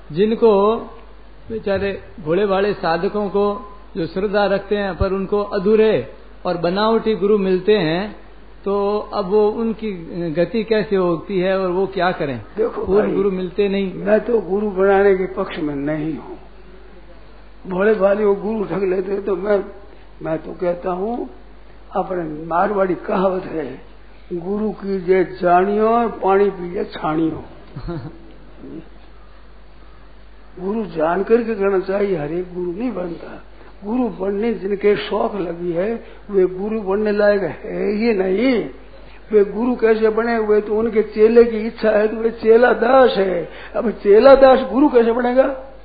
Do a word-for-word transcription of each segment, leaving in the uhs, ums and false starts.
जिनको बेचारे भोले भाले साधकों को जो श्रद्धा रखते हैं पर उनको अधूरे और बनावटी गुरु मिलते हैं, तो अब वो उनकी गति कैसे होती है और वो क्या करें? देखो पूर्ण गुरु मिलते नहीं। मैं तो गुरु बनाने के पक्ष में नहीं हूँ। भोले भाले वो गुरु ठग लेते, तो मैं मैं तो कहता हूँ अपने मारवाड़ी कहावत है, गुरु कीजिए जानियो पानी पीजिए छानियो। गुरु जान करके करना चाहिए, हर एक गुरु नहीं बनता। गुरु बनने जिनके शौक लगी है वे गुरु बनने लायक है ही नहीं। वे गुरु कैसे बने हुए? तो उनके चेले की इच्छा है तो वे चेला दास है। अब चेला दास गुरु कैसे बनेगा?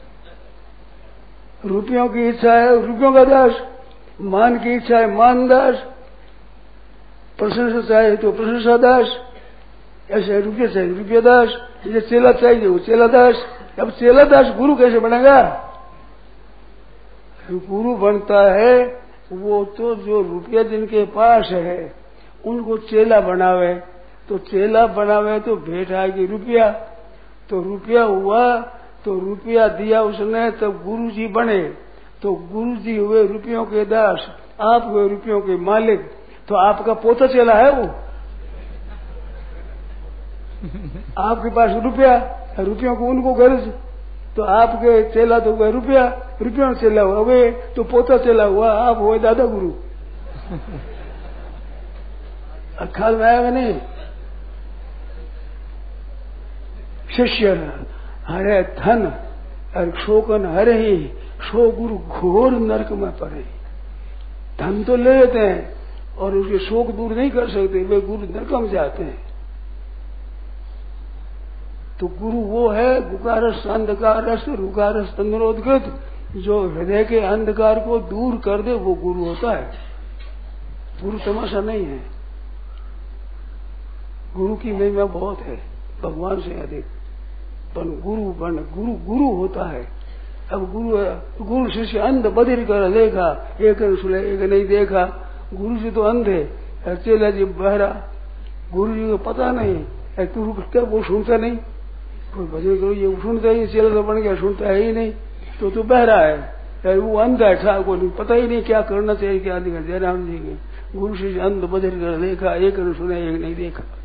रुपयों की इच्छा है रुपयों का दास, मान की इच्छा है मान दास, प्रशंसा चाहिए तो प्रशंसा दास, ऐसे रुपये चाहिए रुपया दास, ये चेला चाहिए वो चेला दास। अब चेला दास गुरु कैसे बनेगा? गुरु बनता है वो तो जो रुपया जिनके पास है उनको चेला बनावे, तो चेला बनावे तो भेंट आएगी रुपया, तो रुपया हुआ तो रुपया दिया उसने तब गुरु जी बने, तो गुरु जी हुए रुपयों के दास, आप हुए रुपयों के मालिक, तो आपका पोता चेला है वो। आपके पास रुपया, रुपयों को उनको गर्ज, तो आपके चेला तो हुआ रुपया, रुपया चेला हुआ वे, तो पोता चेला हुआ आप हुए दादा गुरु। ख्याल में आएगा नहीं? शिष्य हरे धन और शोकन हरे ही शो गुरु घोर नरक में पड़े। धन तो ले लेते हैं और उसके शोक दूर नहीं कर सकते, वे गुरु नरक में जाते हैं। तो गुरु वो है गुकारस अंधकार रुकारस तंद्रोदकृत, जो हृदय के अंधकार को दूर कर दे वो गुरु होता है। गुरु तमाशा नहीं है। गुरु की महिमा बहुत है भगवान से अधिक, पर गुरु बन गुरु गुरु होता है। अब गुरु गुरु शिष्य अंध बधिर कर देखा, एक सुने एक नहीं देखा। गुरु जी तो अंधे, चेला जी बहरा, गुरु जी को पता नहीं है, तू क्या वो सुनता नहीं, कोई भजन करो ये सुनता ही, चेला तो बन गया सुनता है ही नहीं, तो तू बहरा है, वो अंधा है, को नहीं पता ही नहीं क्या करना चाहिए क्या नहीं। जयराम जी के गुरु शिष्य अंध बधिर कर देखा, एक सुने एक नहीं देखा।